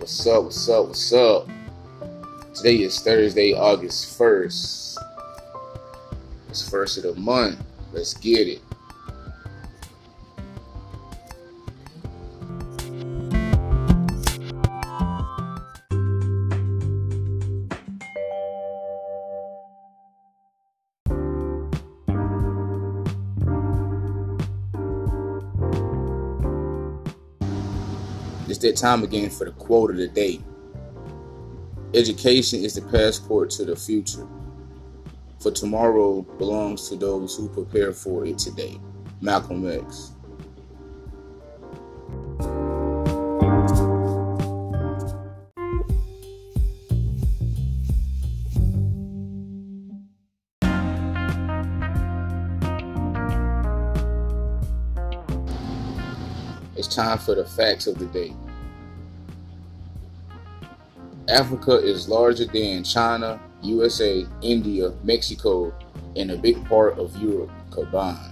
What's up? What's up? What's up? Today is Thursday, August 1st. It's first of the month. Let's get it. It's that time again for the quote of the day. Education is the passport to the future, for tomorrow belongs to those who prepare for it today. Malcolm X. It's time for the facts of the day. Africa is larger than China, USA, India, Mexico, and a big part of Europe combined.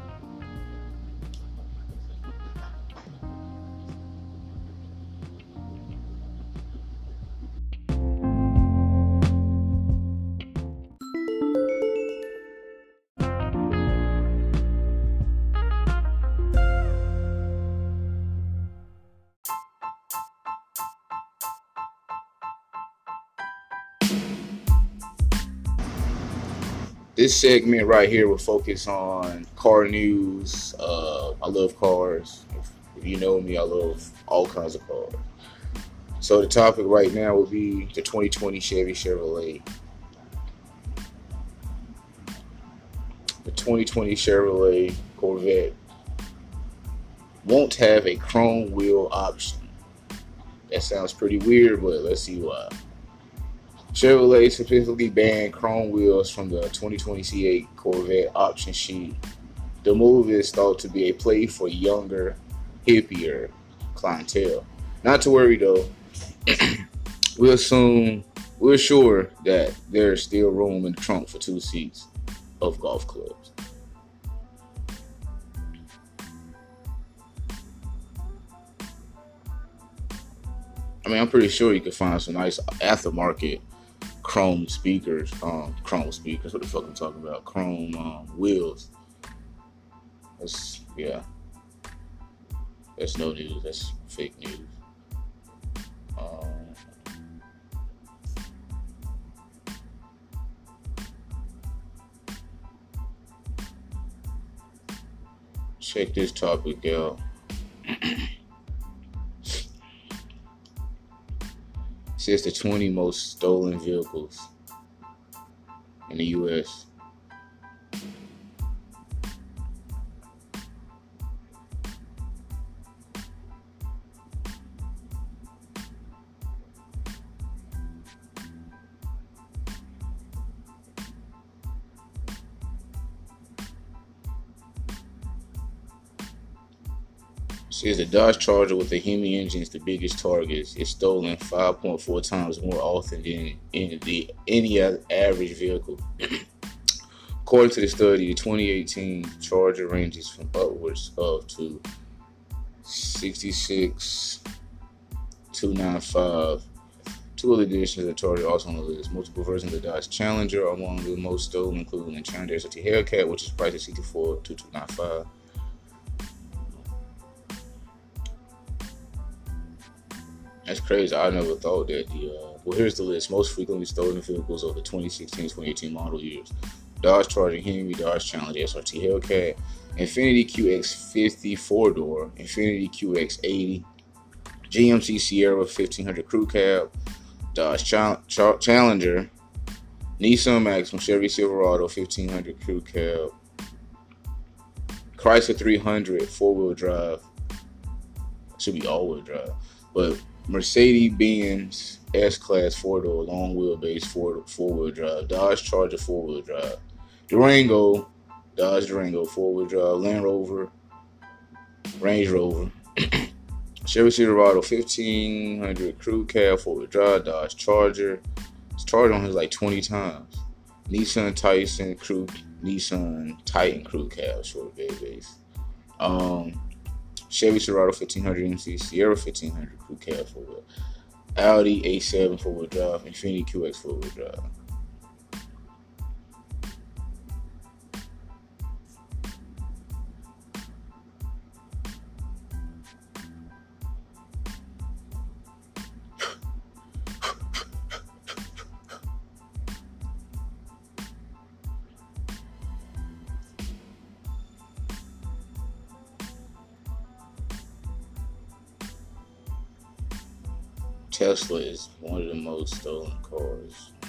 This segment right here will focus on car news. I love cars. If you know me, I love all kinds of cars. So the topic right now will be the 2020 Chevy Chevrolet. The 2020 Chevrolet Corvette won't have a chrome wheel option. That sounds pretty weird, but let's see why. Chevrolet specifically banned chrome wheels from the 2020 C8 Corvette option sheet. The move is thought to be a play for younger, hippier clientele. Not to worry though, we're sure that there's still room in the trunk for 2 seats of golf clubs. I mean, I'm pretty sure you could find some nice aftermarket chrome speakers, what the fuck I'm talking about, chrome wheels. That's no news, that's fake news. Check this topic out. Says the 20 most stolen vehicles in the U.S. Says the Dodge Charger with the Hemi engine is the biggest target. It's stolen 5.4 times more often than any other average vehicle. According to the study, the 2018 Charger ranges from upwards of to 66,295. 2 other editions of the Charger also on the list. Multiple versions of the Dodge Challenger are among the most stolen, including the Challenger SRT Hellcat, which is priced at $64,295. That's crazy. I never thought that well, here's the list. Most frequently stolen vehicles of the 2016-2018 model years. Dodge Charger, Hemi, Dodge Challenger, SRT Hellcat, Infiniti QX50 4-door, Infiniti QX80, GMC Sierra 1500 Crew Cab, Dodge Challenger, Nissan Maxima, Chevy Silverado 1500 Crew Cab, Chrysler 300 4-wheel drive. Should be all-wheel drive, but Mercedes-Benz S-Class 4-door, long wheelbase 4-wheel drive, Dodge Charger 4-wheel drive, Dodge Durango 4-wheel drive, Land Rover, Range Rover, Chevy Silverado 1500 Crew Cab 4-wheel drive, Dodge Charger. It's charged on his like 20 times. Nissan Titan Crew Cab, short base. Chevy Silverado 1500 MC, Sierra 1500 Crew Cab 4-wheel. Audi A7 4-wheel drive, Infiniti QX 4-wheel drive. Tesla is one of the most stolen cars.